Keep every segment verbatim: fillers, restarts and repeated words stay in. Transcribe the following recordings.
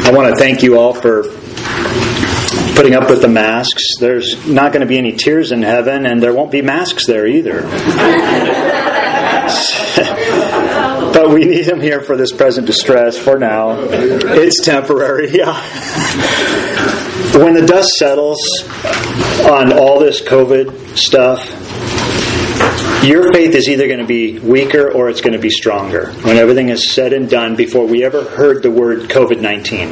I want to thank you all for putting up with the masks. There's not going to be any tears in heaven, and there won't be masks there either. But we need them here for this present distress for now. It's temporary, yeah. When the dust settles on all this COVID stuff, your faith is either going to be weaker or it's going to be stronger when everything is said and done before we ever heard the word covid nineteen.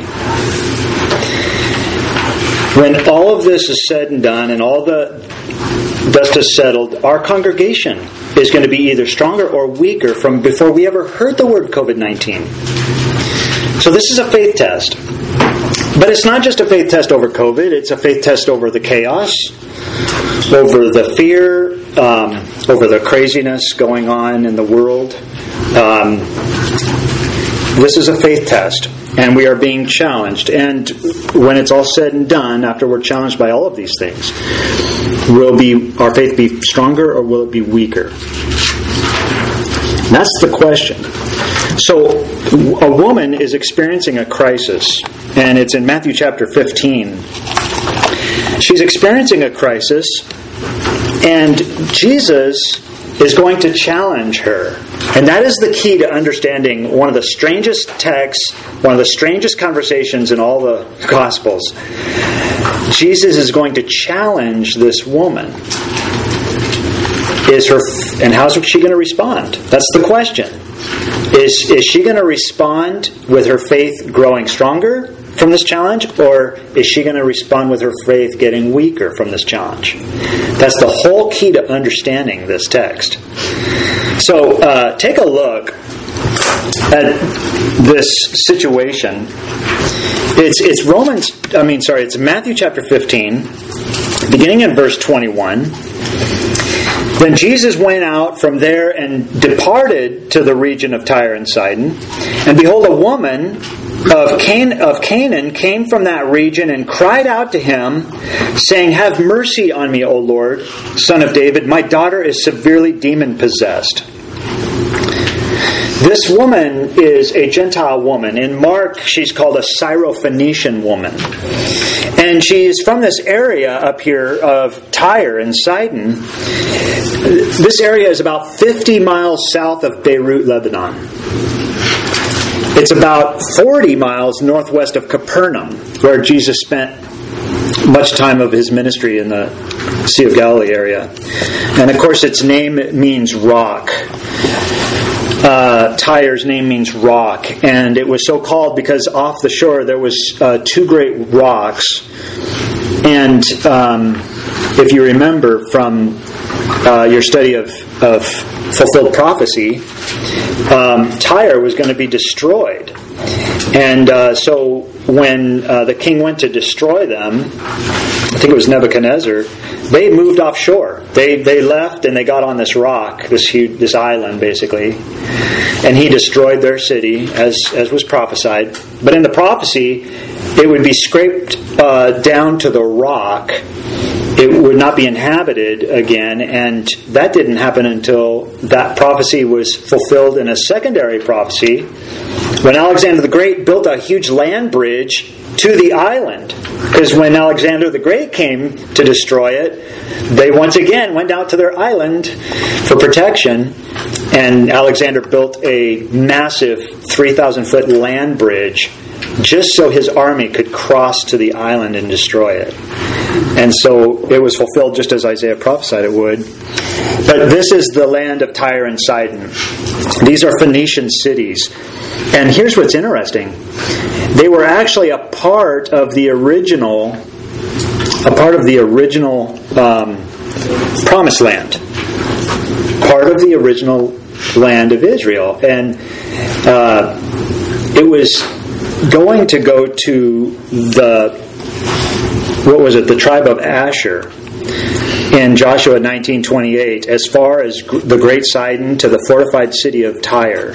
When all of this is said and done and all the dust is settled, our congregation is going to be either stronger or weaker from before we ever heard the word covid nineteen. So this is a faith test. But it's not just a faith test over COVID, it's a faith test over the chaos, over the fear, um, over the craziness going on in the world. Um, this is a faith test, and we are being challenged. And when it's all said and done, after we're challenged by all of these things, will be our faith be stronger or will it be weaker? That's the question. So, a woman is experiencing a crisis, and it's in Matthew chapter fifteen. She's experiencing a crisis, and Jesus is going to challenge her. And that is the key to understanding one of the strangest texts, one of the strangest conversations in all the Gospels. Jesus is going to challenge this woman. Is her, and how's she going to respond? That's the question. Is, is she going to respond with her faith growing stronger from this challenge, or is she going to respond with her faith getting weaker from this challenge? That's the whole key to understanding this text. So uh, take a look at this situation. It's it's Romans. I mean, sorry, it's Matthew chapter fifteen, beginning in verse twenty-one. Then Jesus went out from there and departed to the region of Tyre and Sidon. And behold, a woman of, Can- of Canaan came from that region and cried out to him, saying, "Have mercy on me, O Lord, Son of David. My daughter is severely demon-possessed." This woman is a Gentile woman. In Mark, she's called a Syrophoenician woman. And she's from this area up here of Tyre and Sidon. This area is about fifty miles south of Beirut, Lebanon. It's about forty miles northwest of Capernaum, where Jesus spent much time of his ministry in the Sea of Galilee area. And of course, its name means rock. Uh, Tyre's name means rock, and it was so called because off the shore there was uh, two great rocks. And um, if you remember from uh, your study of, of fulfilled prophecy, um, Tyre was going to be destroyed. And uh, so when uh, the king went to destroy them, I think it was Nebuchadnezzar, they moved offshore. They they left and they got on this rock, this huge, this island basically, and he destroyed their city as as was prophesied. But in the prophecy, it would be scraped uh, down to the rock. It would not be inhabited again, and that didn't happen until that prophecy was fulfilled in a secondary prophecy when Alexander the Great built a huge land bridge to the island. Because when Alexander the Great came to destroy it, they once again went out to their island for protection, and Alexander built a massive three thousand foot land bridge just so his army could cross to the island and destroy it. And so it was fulfilled just as Isaiah prophesied it would. But this is the land of Tyre and Sidon. These are Phoenician cities. And here's what's interesting. They were actually a part of the original, a part of the original um, Promised Land. Part of the original land of Israel. And uh, it was going to go to the, what was it, the tribe of Asher in Joshua nineteen twenty-eight, as far as the Great Sidon to the fortified city of Tyre.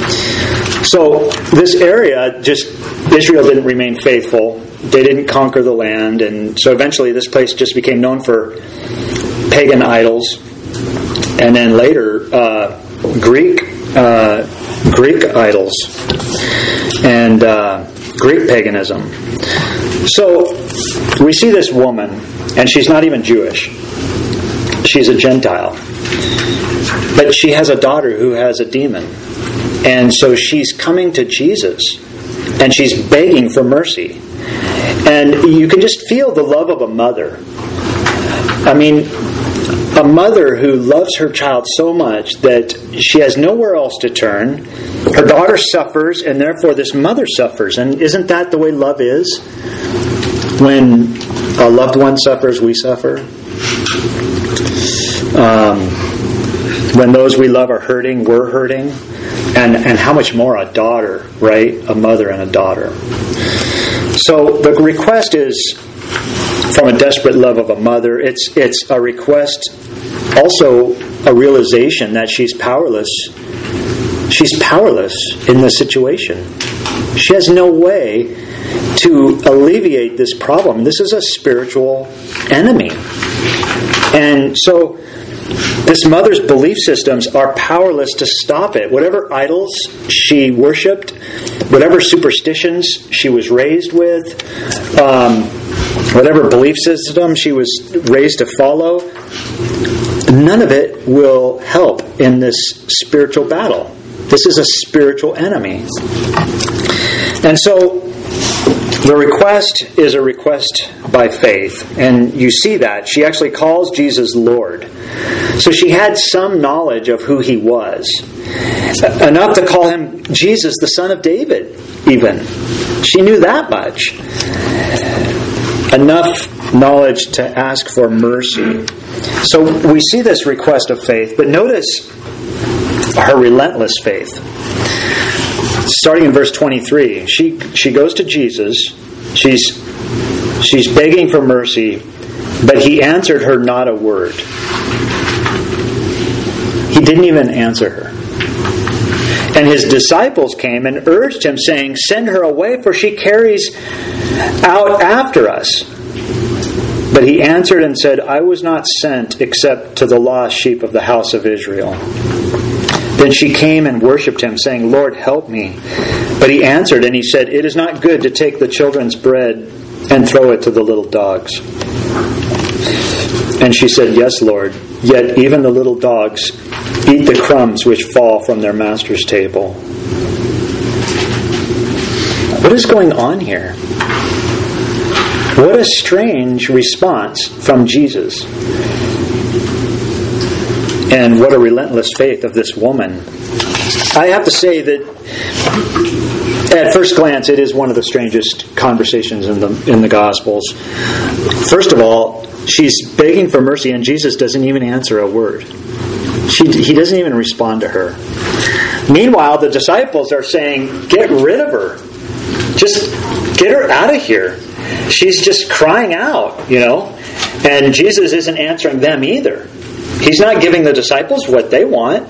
So this area, just Israel didn't remain faithful. They didn't conquer the land, and so eventually this place just became known for pagan idols, and then later uh, Greek uh, Greek idols. And uh, Greek paganism. So we see this woman, and she's not even Jewish. She's a Gentile. But she has a daughter who has a demon. And so she's coming to Jesus, and she's begging for mercy. And you can just feel the love of a mother. I mean, a mother who loves her child so much that she has nowhere else to turn. Her daughter suffers, and therefore this mother suffers. And isn't that the way love is? When a loved one suffers, we suffer. Um, when those we love are hurting, we're hurting. And and how much more a daughter, right? A mother and a daughter. So the request is from a desperate love of a mother. It's it's a request, also a realization that she's powerless. She's powerless in this situation. She has no way to alleviate this problem. This is a spiritual enemy. And so this mother's belief systems are powerless to stop it. Whatever idols she worshipped, whatever superstitions she was raised with, um, whatever belief system she was raised to follow, none of it will help in this spiritual battle. This is a spiritual enemy. And so the request is a request by faith. And you see that. She actually calls Jesus Lord. So she had some knowledge of who he was. Enough to call him Jesus, the Son of David, even. She knew that much. Enough knowledge to ask for mercy. So we see this request of faith, but notice her relentless faith. Starting in verse twenty-three, she she goes to Jesus. She's she's begging for mercy, but he answered her not a word. He didn't even answer her. And his disciples came and urged him, saying, "Send her away, for she carries out after us." But he answered and said, "I was not sent except to the lost sheep of the house of Israel." Then she came and worshipped him, saying, "Lord, help me." But he answered and he said, "It is not good to take the children's bread and throw it to the little dogs." And she said, "Yes, Lord, yet even the little dogs eat the crumbs which fall from their master's table." What is going on here? What a strange response from Jesus. And what a relentless faith of this woman. I have to say that at first glance it is one of the strangest conversations in the in the Gospels. First of all, she's begging for mercy and Jesus doesn't even answer a word. She, he doesn't even respond to her. Meanwhile, the disciples are saying, "Get rid of her. Just get her out of here. She's just crying out," you know. And Jesus isn't answering them either. He's not giving the disciples what they want.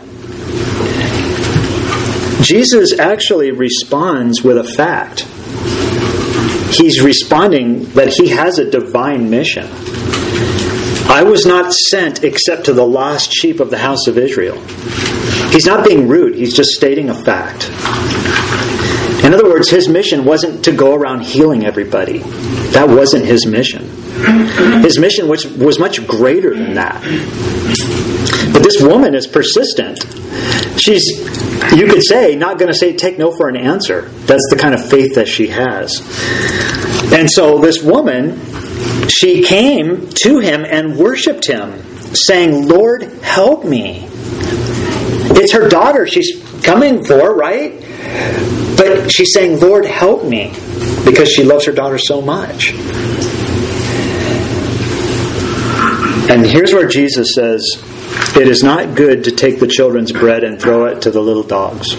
Jesus actually responds with a fact. He's responding that he has a divine mission. I was not sent except to the lost sheep of the house of Israel. He's not being rude. He's just stating a fact. In other words, his mission wasn't to go around healing everybody. That wasn't his mission. His mission was, was much greater than that. But this woman is persistent. She's, you could say, not going to say take no for an answer. That's the kind of faith that she has. And so this woman, she came to him and worshipped him, saying, "Lord, help me." It's her daughter she's coming for, right? But she's saying, "Lord, help me," because she loves her daughter so much. And here's where Jesus says, "It is not good to take the children's bread and throw it to the little dogs."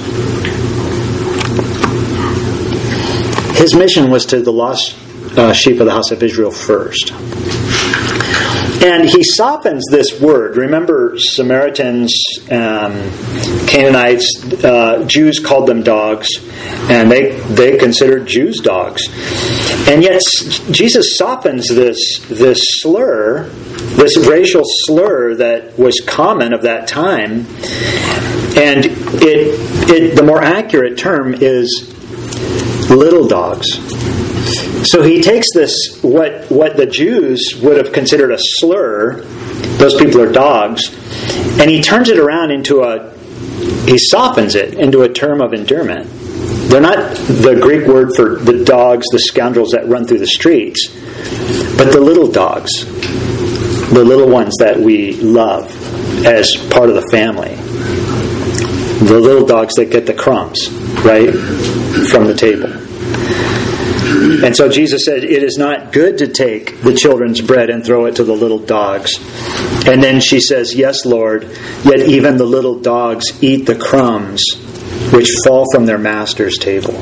His mission was to the lost uh, sheep of the house of Israel first. And he softens this word. Remember, Samaritans, um, Canaanites, uh, Jews called them dogs, and they they considered Jews dogs. And yet Jesus softens this this slur, this racial slur that was common of that time, and it it the more accurate term is little dogs. So he takes this, what, what the Jews would have considered a slur, those people are dogs, and he turns it around into a, he softens it into a term of endearment. They're not the Greek word for the dogs, the scoundrels that run through the streets, but the little dogs, the little ones that we love as part of the family. The little dogs that get the crumbs, right, from the table. And so Jesus said, it is not good to take the children's bread and throw it to the little dogs. And then she says, yes, Lord, yet even the little dogs eat the crumbs which fall from their master's table.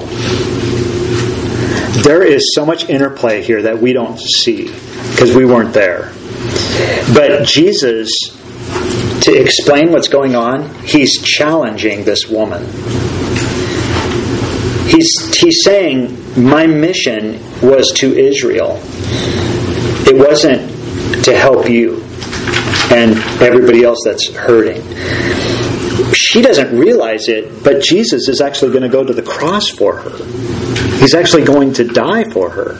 There is so much interplay here that we don't see because we weren't there. But Jesus, to explain what's going on, he's challenging this woman. He's, he's saying, my mission was to Israel. It wasn't to help you and everybody else that's hurting. She doesn't realize it, but Jesus is actually going to go to the cross for her. He's actually going to die for her.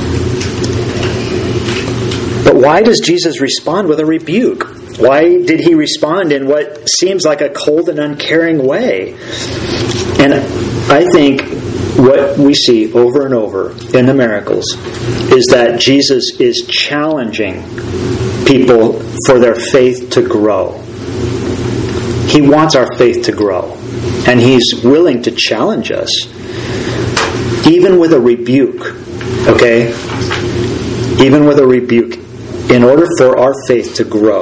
But why does Jesus respond with a rebuke? Why did he respond in what seems like a cold and uncaring way? And I think what we see over and over in the miracles is that Jesus is challenging people for their faith to grow. He wants our faith to grow. And he's willing to challenge us, even with a rebuke. Okay? Even with a rebuke, in order for our faith to grow.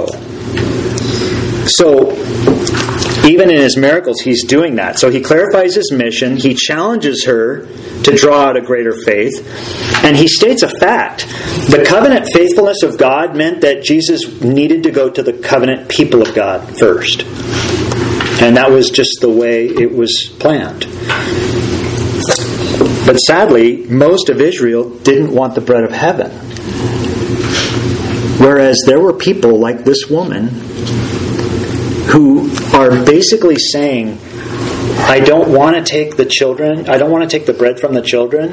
So, even in his miracles, he's doing that. So he clarifies his mission. He challenges her to draw out a greater faith. And he states a fact. The covenant faithfulness of God meant that Jesus needed to go to the covenant people of God first. And that was just the way it was planned. But sadly, most of Israel didn't want the bread of heaven. Whereas there were people like this woman who are basically saying, I don't want to take the children, I don't want to take the bread from the children.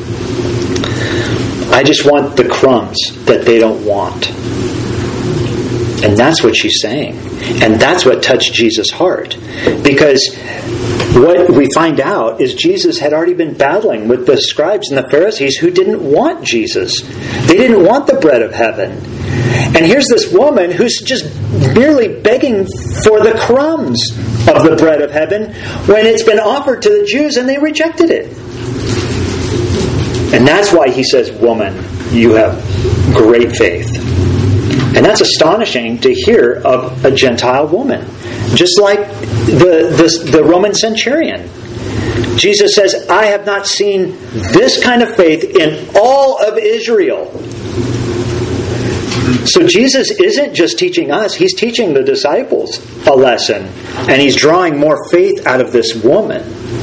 I just want the crumbs that they don't want. And that's what she's saying. And that's what touched Jesus' heart. Because what we find out is Jesus had already been battling with the scribes and the Pharisees who didn't want Jesus. They didn't want the bread of heaven. And here's this woman who's just merely begging for the crumbs of the bread of heaven when it's been offered to the Jews and they rejected it. And that's why he says, woman, you have great faith. And that's astonishing to hear of a Gentile woman. Just like the, the, the Roman centurion. Jesus says, I have not seen this kind of faith in all of Israel. So Jesus isn't just teaching us, he's teaching the disciples a lesson. And he's drawing more faith out of this woman.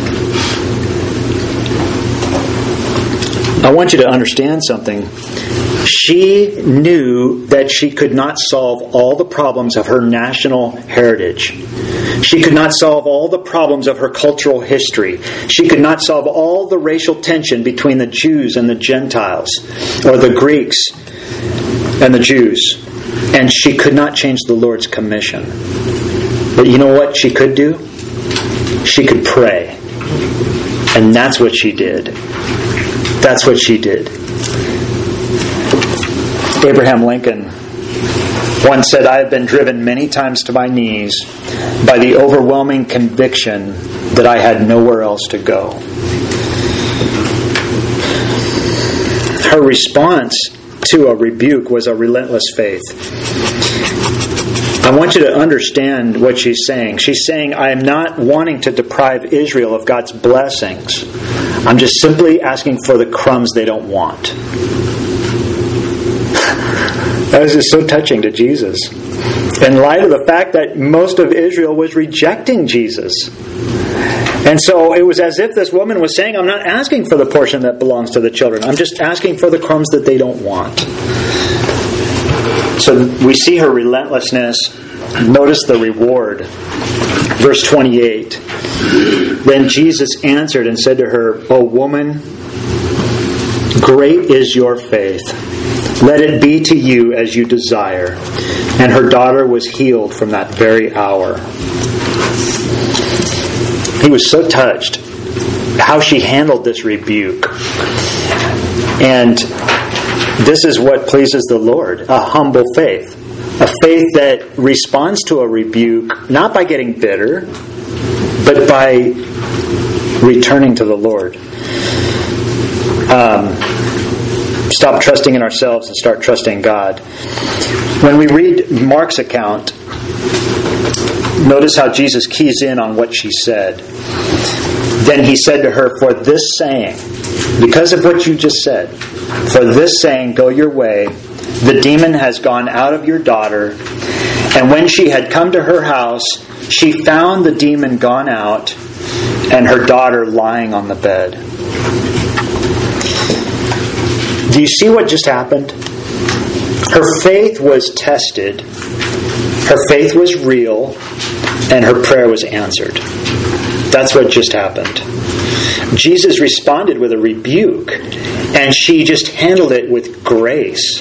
I want you to understand something. She knew that she could not solve all the problems of her national heritage. She could not solve all the problems of her cultural history. She could not solve all the racial tension between the Jews and the Gentiles, or the Greeks and the Jews. And she could not change the Lord's commission. But you know what she could do? She could pray. And that's what she did. That's what she did. Abraham Lincoln once said, I have been driven many times to my knees by the overwhelming conviction that I had nowhere else to go. Her response to a rebuke was a relentless faith. I want you to understand what she's saying. She's saying, I am not wanting to deprive Israel of God's blessings. I'm just simply asking for the crumbs they don't want. That was just so touching to Jesus. In light of the fact that most of Israel was rejecting Jesus. And so it was as if this woman was saying, I'm not asking for the portion that belongs to the children. I'm just asking for the crumbs that they don't want. So we see her relentlessness. Notice the reward. Verse twenty-eight. Then Jesus answered and said to her, O woman, great is your faith. Let it be to you as you desire. And her daughter was healed from that very hour. He was so touched how she handled this rebuke. And this is what pleases the Lord, a humble faith. A faith that responds to a rebuke, not by getting bitter, but by returning to the Lord. Um, stop trusting in ourselves and start trusting God. When we read Mark's account, notice how Jesus keys in on what she said. Then he said to her, for this saying, because of what you just said, for this saying, go your way, the demon has gone out of your daughter. And when she had come to her house, she found the demon gone out and her daughter lying on the bed. Do you see what just happened? Her faith was tested, her faith was real, and her prayer was answered. That's what just happened. Jesus responded with a rebuke, and she just handled it with grace.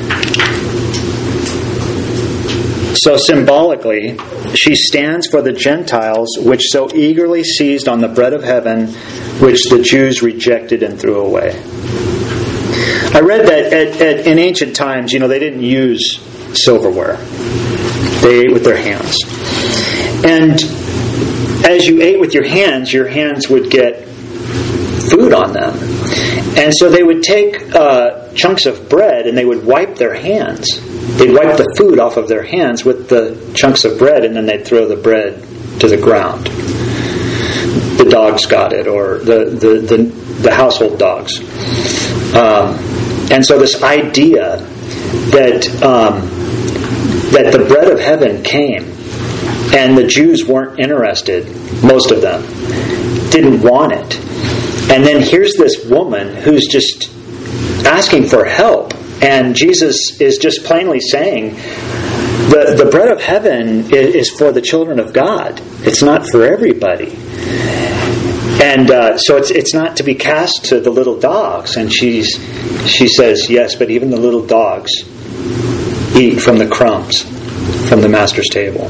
So symbolically, she stands for the Gentiles, which so eagerly seized on the bread of heaven, which the Jews rejected and threw away. I read that at, at, in ancient times, you know, they didn't use silverware. They ate with their hands. And as you ate with your hands, your hands would get food on them. And so they would take uh, chunks of bread and they would wipe their hands. They'd wipe the food off of their hands with the chunks of bread, and then they'd throw the bread to the ground. The dogs got it, or the, the, the, the household dogs. Um, and so this idea that um, that the bread of heaven came, and the Jews weren't interested, most of them, didn't want it. And then here's this woman who's just asking for help. And Jesus is just plainly saying, the, the bread of heaven is, is for the children of God. It's not for everybody. And uh, so it's it's not to be cast to the little dogs. And she's she says, yes, but even the little dogs eat from the crumbs from the master's table.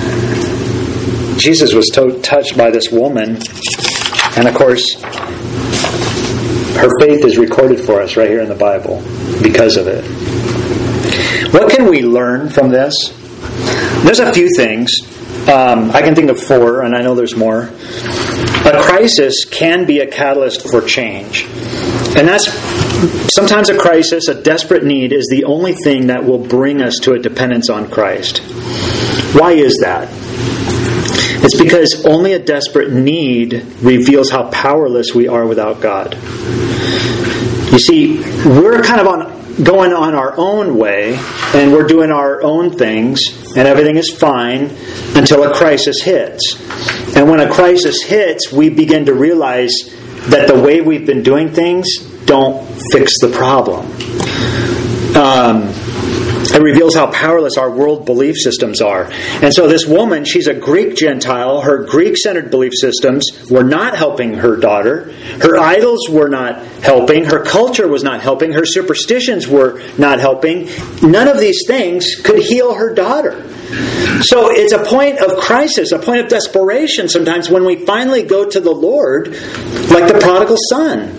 Jesus was so touched by this woman. And of course, her faith is recorded for us right here in the Bible because of it. What can we learn from this? There's a few things. Um, I can think of four, and I know there's more. A crisis can be a catalyst for change. And that's sometimes a crisis, a desperate need, is the only thing that will bring us to a dependence on Christ. Why is that? It's because only a desperate need reveals how powerless we are without God. You see, we're kind of on going on our own way, and we're doing our own things, and everything is fine until a crisis hits. And when a crisis hits, we begin to realize that the way we've been doing things don't fix the problem. Um... It reveals how powerless our world belief systems are. And so this woman, she's a Greek Gentile. Her Greek-centered belief systems were not helping her daughter. Her idols were not helping. Her culture was not helping. Her superstitions were not helping. None of these things could heal her daughter. So it's a point of crisis, a point of desperation sometimes when we finally go to the Lord, like the prodigal son,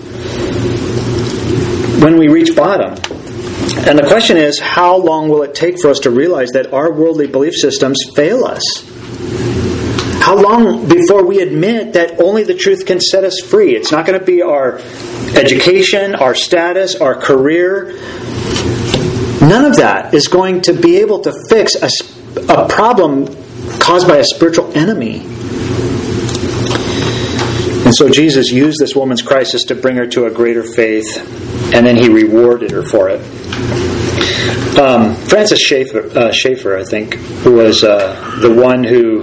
when we reach bottom. And the question is, how long will it take for us to realize that our worldly belief systems fail us? How long before we admit that only the truth can set us free? It's not going to be our education, our status, our career. None of that is going to be able to fix a, a problem caused by a spiritual enemy. And so Jesus used this woman's crisis to bring her to a greater faith, and then He rewarded her for it. Um, Francis Schaeffer, uh, Schaeffer, I think, was uh, the one who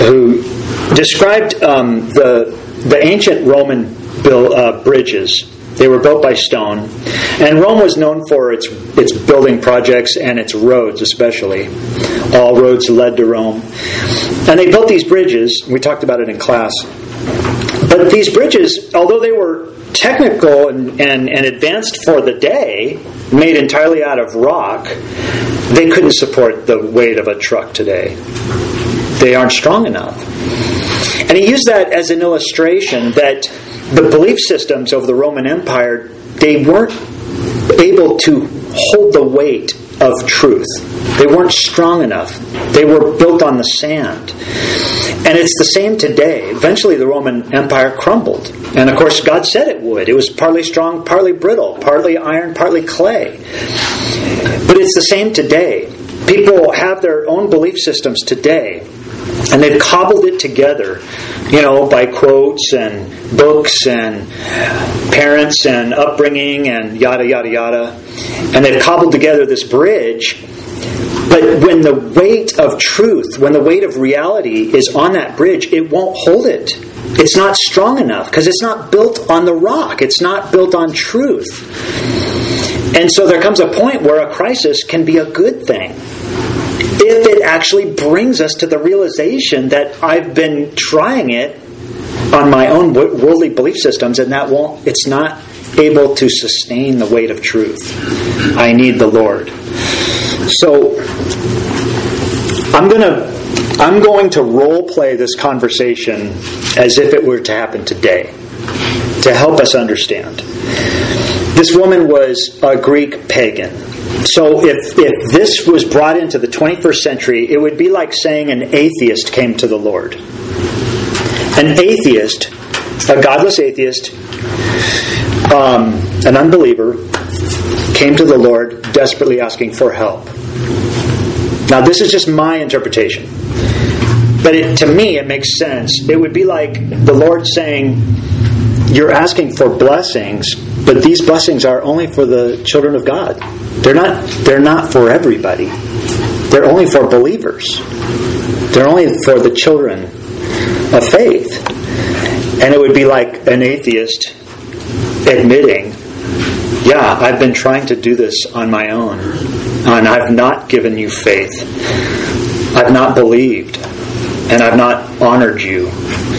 who described um, the the ancient Roman bill, uh, bridges They were built by stone. And Rome was known for its its building projects and its roads especially. All roads led to Rome. And they built these bridges. We talked about it in class. But these bridges, although they were technical and, and, and advanced for the day, made entirely out of rock, they couldn't support the weight of a truck today. They aren't strong enough. And he used that as an illustration that the belief systems of the Roman Empire, they weren't able to hold the weight of truth. They weren't strong enough. They were built on the sand. And it's the same today. Eventually the Roman Empire crumbled. And of course God said it would. It was partly strong, partly brittle, partly iron, partly clay. But it's the same today. People have their own belief systems today. And they've cobbled it together, you know, by quotes and books and parents and upbringing and yada, yada, yada. And they've cobbled together this bridge. But when the weight of truth, when the weight of reality is on that bridge, it won't hold it. It's not strong enough because it's not built on the rock. It's not built on truth. And so there comes a point where a crisis can be a good thing. If it actually brings us to the realization that I've been trying it on my own worldly belief systems and that won't, it's not able to sustain the weight of truth. I need the Lord. So I'm going to I'm going to role play this conversation as if it were to happen today to help us understand. This woman was a Greek pagan. So if, if this was brought into the twenty-first century, it would be like saying an atheist came to the Lord. An atheist, a godless atheist, um, an unbeliever, came to the Lord desperately asking for help. Now this is just my interpretation. But it, to me it makes sense. It would be like the Lord saying, you're asking for blessings, but these blessings are only for the children of God. They're not they're not for everybody. They're only for believers. They're only for the children of faith. And it would be like an atheist admitting, yeah, I've been trying to do this on my own, and I've not given you faith. I've not believed, and I've not honored you.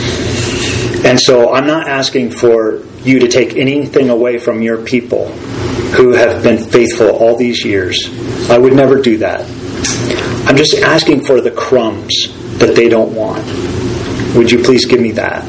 And so I'm not asking for you to take anything away from your people who have been faithful all these years. I would never do that. I'm just asking for the crumbs that they don't want. Would you please give me that?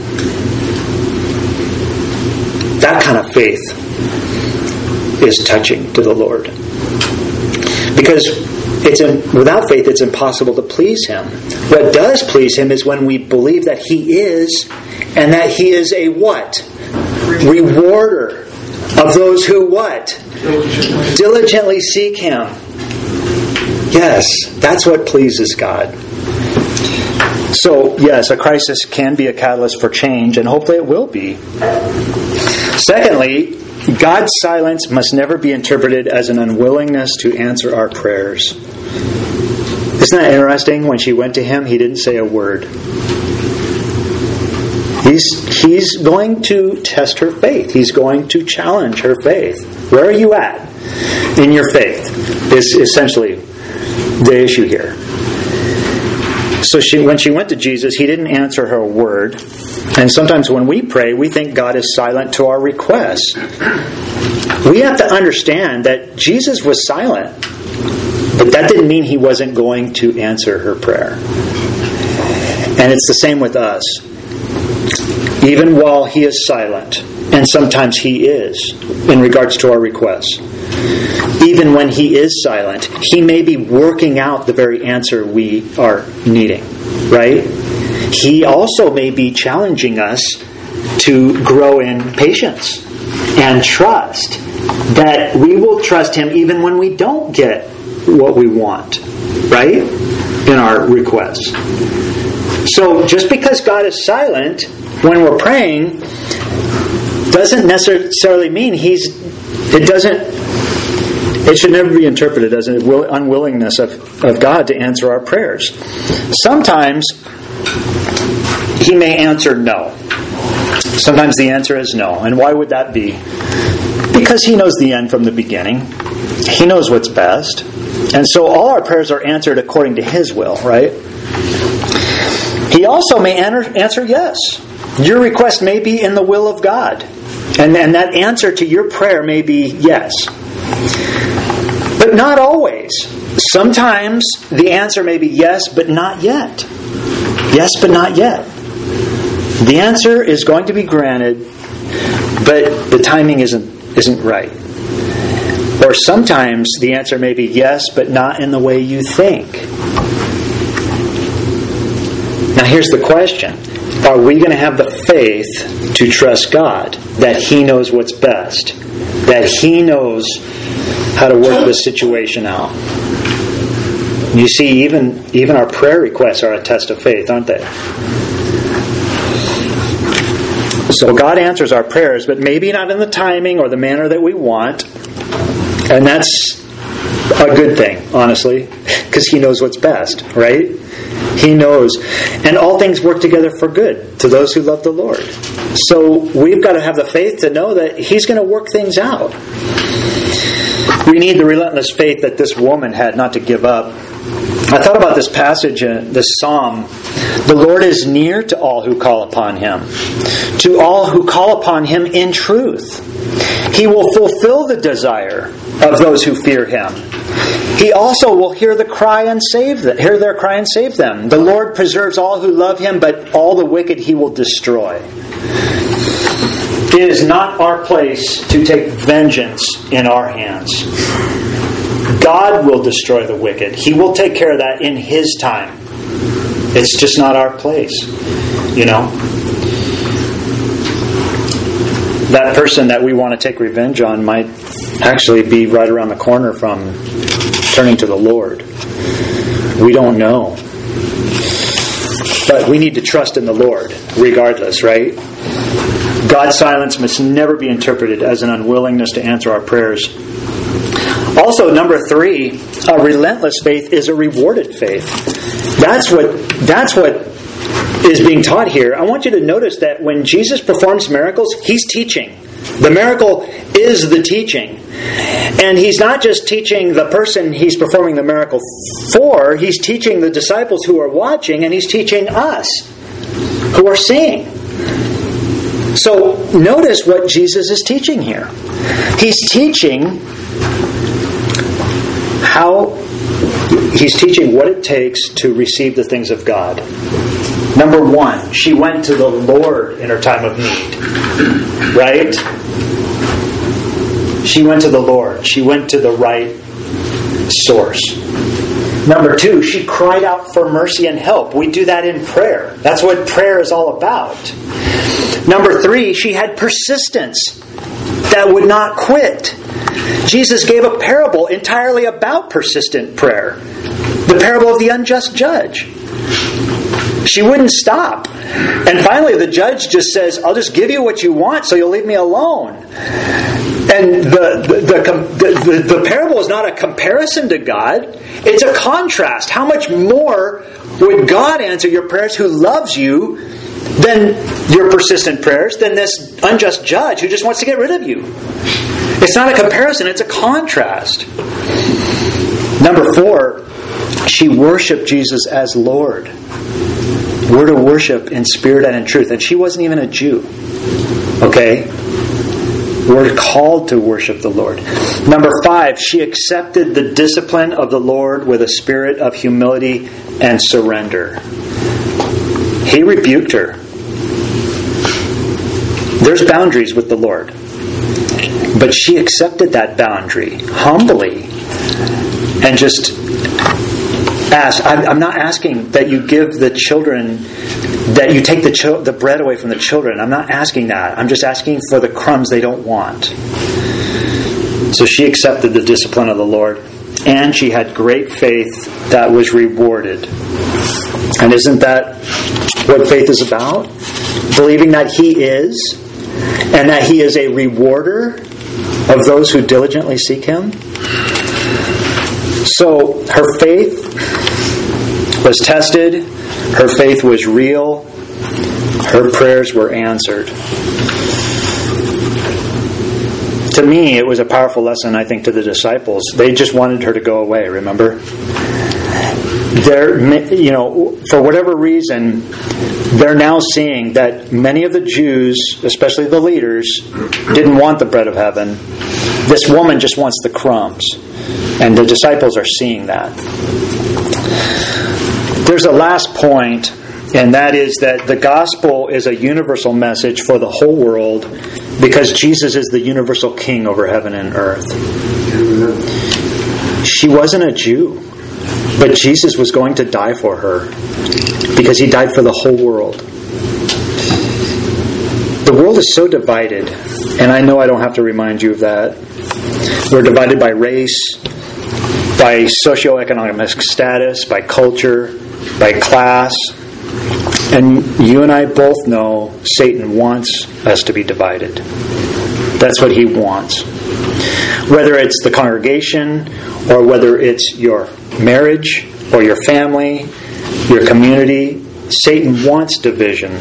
That kind of faith is touching to the Lord. Because it's in, without faith it's impossible to please Him. What does please Him is when we believe that He is, and that He is a what? Rewarder of those who what? Diligently, Diligently seek Him. Yes, that's what pleases God. So, yes, a crisis can be a catalyst for change, and hopefully it will be. Secondly, God's silence must never be interpreted as an unwillingness to answer our prayers. Isn't that interesting? When she went to Him, He didn't say a word. He's, he's going to test her faith. He's going to challenge her faith. Where are you at in your faith? Is essentially the issue here. So she, when she went to Jesus, He didn't answer her a word. And sometimes when we pray, we think God is silent to our requests. We have to understand that Jesus was silent, but that didn't mean He wasn't going to answer her prayer. And it's the same with us. Even while He is silent, and sometimes He is, in regards to our requests, even when He is silent, He may be working out the very answer we are needing, right? He also may be challenging us to grow in patience and trust, that we will trust Him even when we don't get what we want, right? In our requests. So just because God is silent when we're praying doesn't necessarily mean He's, it doesn't, it should never be interpreted as an unwillingness of, of God to answer our prayers. Sometimes He may answer no. Sometimes the answer is no. And why would that be? Because He knows the end from the beginning. He knows what's best. And so all our prayers are answered according to His will, right? He also may answer yes. Your request may be in the will of God. And, and that answer to your prayer may be yes. But not always. Sometimes the answer may be yes, but not yet. Yes, but not yet. The answer is going to be granted, but the timing isn't isn't right. Or sometimes the answer may be yes, but not in the way you think. Now here's the question. Are we going to have the faith to trust God that He knows what's best? That He knows how to work this situation out? You see, even, even our prayer requests are a test of faith, aren't they? So God answers our prayers, but maybe not in the timing or the manner that we want. And that's a good thing, honestly, because He knows what's best, right? He knows. And all things work together for good to those who love the Lord. So we've got to have the faith to know that He's going to work things out. We need the relentless faith that this woman had not to give up. I thought about this passage, uh, this psalm. The Lord is near to all who call upon Him, to all who call upon Him in truth. He will fulfill the desire of those who fear Him. He also will hear the cry and save them, hear their cry and save them. The Lord preserves all who love Him, but all the wicked He will destroy. It is not our place to take vengeance in our hands. God will destroy the wicked. He will take care of that in His time. It's just not our place, you know. That person that we want to take revenge on might actually be right around the corner from turning to the Lord. We don't know. But we need to trust in the Lord regardless, right? God's silence must never be interpreted as an unwillingness to answer our prayers. Also, number three, a relentless faith is a rewarded faith. That's what that's what is being taught here. I want you to notice that when Jesus performs miracles, He's teaching. The miracle is the teaching. And He's not just teaching the person He's performing the miracle for, He's teaching the disciples who are watching, and He's teaching us who are seeing. So notice what Jesus is teaching here. He's teaching how He's teaching what it takes to receive the things of God. Number one, she went to the Lord in her time of need. Right? She went to the Lord. She went to the right source. Number two, she cried out for mercy and help. We do that in prayer. That's what prayer is all about. Number three, she had persistence that would not quit. Jesus gave a parable entirely about persistent prayer. The parable of the unjust judge. She wouldn't stop. And finally the judge just says, I'll just give you what you want so you'll leave me alone. And the the, the, the, the parable is not a comparison to God. It's a contrast. How much more would God answer your prayers who loves you than your persistent prayers, than this unjust judge who just wants to get rid of you? It's not a comparison, it's a contrast. Number four, she worshiped Jesus as Lord. We're to worship in spirit and in truth. And she wasn't even a Jew. Okay? We're called to worship the Lord. Number five, she accepted the discipline of the Lord with a spirit of humility and surrender. He rebuked her. There's boundaries with the Lord. But she accepted that boundary humbly and just asked. I'm not asking that you give the children, that you take the cho- the bread away from the children. I'm not asking that. I'm just asking for the crumbs they don't want. So she accepted the discipline of the Lord, and she had great faith that was rewarded. And isn't that what faith is about? Believing that He is, and that He is a rewarder of those who diligently seek Him. So her faith was tested. Her faith was real. Her prayers were answered. To me, it was a powerful lesson, I think, to the disciples. They just wanted her to go away, remember? They're, you know, for whatever reason, they're now seeing that many of the Jews, especially the leaders, didn't want the bread of heaven. This woman just wants the crumbs. And the disciples are seeing that. There's a last point, and that is that the gospel is a universal message for the whole world because Jesus is the universal king over heaven and earth. She wasn't a Jew, but Jesus was going to die for her because he died for the whole world. The world is so divided, and I know I don't have to remind you of that. We're divided by race, by socioeconomic status, by culture, by class. And you and I both know Satan wants us to be divided. That's what he wants. Whether it's the congregation, or whether it's your marriage, or your family, your community, Satan wants division.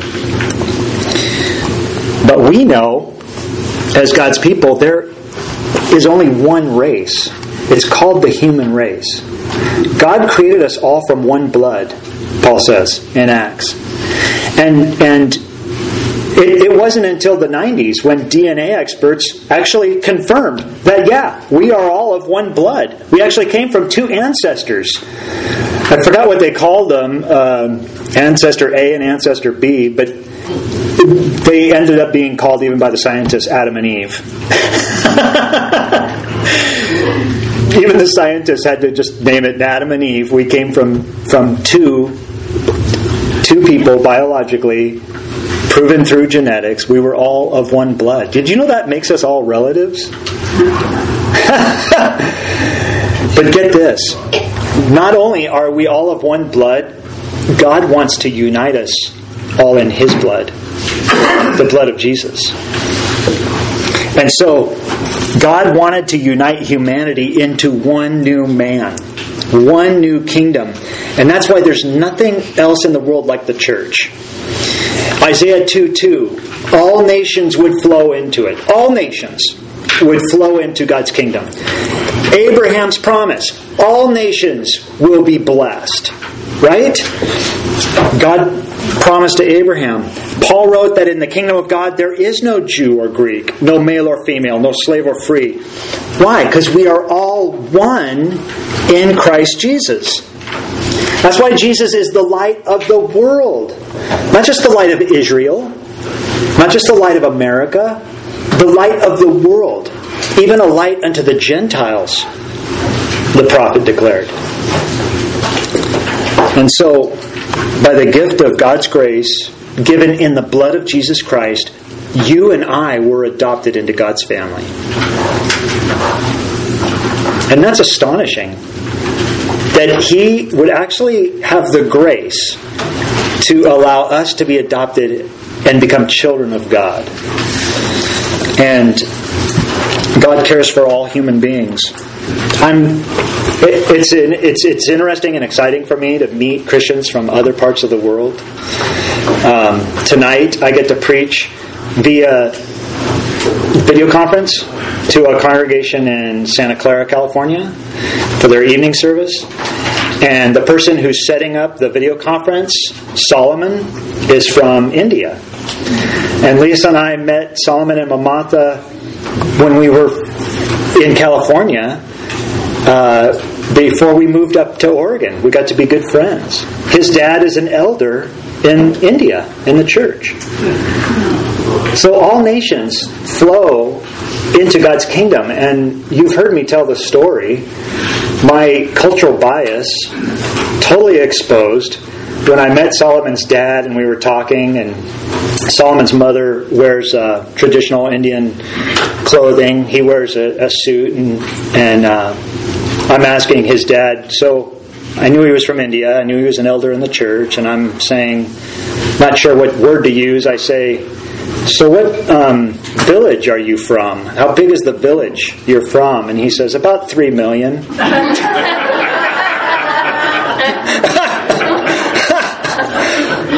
But we know, as God's people, there is only one race. It's called the human race. God created us all from one blood, Paul says in Acts. And and it, it wasn't until the nineties when D N A experts actually confirmed that, yeah, we are all of one blood. We actually came from two ancestors. I forgot what they called them, um, Ancestor A and Ancestor B, but they ended up being called, even by the scientists, Adam and Eve. Even the scientists had to just name it Adam and Eve. We came from, from two, two people biologically, proven through genetics. We were all of one blood. Did you know that makes us all relatives? But get this. Not only are we all of one blood, God wants to unite us all in His blood. The blood of Jesus. And so, God wanted to unite humanity into one new man. One new kingdom. And that's why there's nothing else in the world like the church. Isaiah two two. All nations would flow into it. All nations would flow into God's kingdom. Abraham's promise. All nations will be blessed. Right? God promised to Abraham. Paul wrote that in the kingdom of God there is no Jew or Greek, no male or female, no slave or free. Why? Because we are all one in Christ Jesus. That's why Jesus is the light of the world. Not just the light of Israel, not just the light of America, the light of the world. Even a light unto the Gentiles, the prophet declared. And so, by the gift of God's grace, given in the blood of Jesus Christ, you and I were adopted into God's family. And that's astonishing. That He would actually have the grace to allow us to be adopted and become children of God. And God cares for all human beings. I'm. It, it's it's it's interesting and exciting for me to meet Christians from other parts of the world. Um, tonight, I get to preach via video conference to a congregation in Santa Clara, California, for their evening service. And the person who's setting up the video conference, Solomon, is from India. And Lisa and I met Solomon and Mamatha when we were in California, uh, before we moved up to Oregon. We got to be good friends. His dad is an elder in India, in the church. So all nations flow into God's kingdom. And you've heard me tell the story. My cultural bias, totally exposed, when I met Solomon's dad and we were talking, and Solomon's mother wears uh, traditional Indian clothing. He wears a, a suit, and, and uh, I'm asking his dad, so I knew he was from India, I knew he was an elder in the church, and I'm saying, not sure what word to use, I say, so what um, village are you from? How big is the village you're from? And he says, about three million.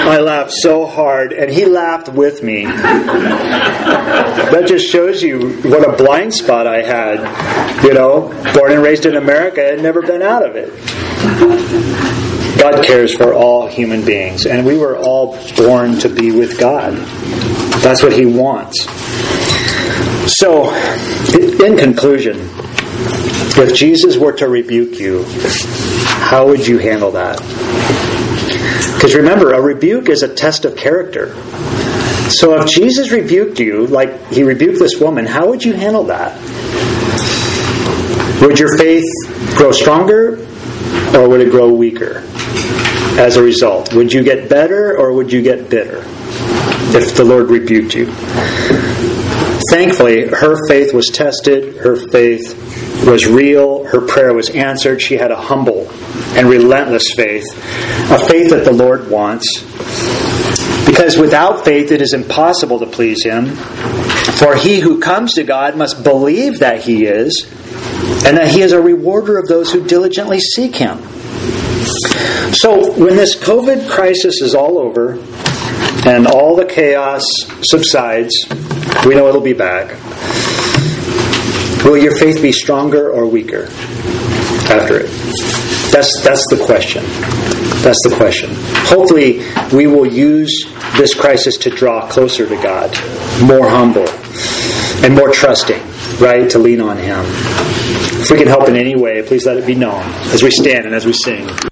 I laughed so hard, and he laughed with me. That just shows you what a blind spot I had. You know, born and raised in America, I had never been out of it. God cares for all human beings, and we were all born to be with God. That's what He wants. So, in conclusion, if Jesus were to rebuke you, how would you handle that? Because remember, a rebuke is a test of character. So if Jesus rebuked you, like He rebuked this woman, how would you handle that? Would your faith grow stronger, or would it grow weaker as a result? Would you get better, or would you get bitter if the Lord rebuked you? Thankfully, her faith was tested, her faith was real, her prayer was answered. She had a humble and relentless faith, a faith that the Lord wants. Because without faith it is impossible to please Him. For he who comes to God must believe that He is, and that He is a rewarder of those who diligently seek Him. So when this COVID crisis is all over, and all the chaos subsides, we know it'll be back. Will your faith be stronger or weaker after it? That's that's the question. That's the question. Hopefully, we will use this crisis to draw closer to God, more humble, and more trusting, right? To lean on Him. If we can help in any way, please let it be known as we stand and as we sing.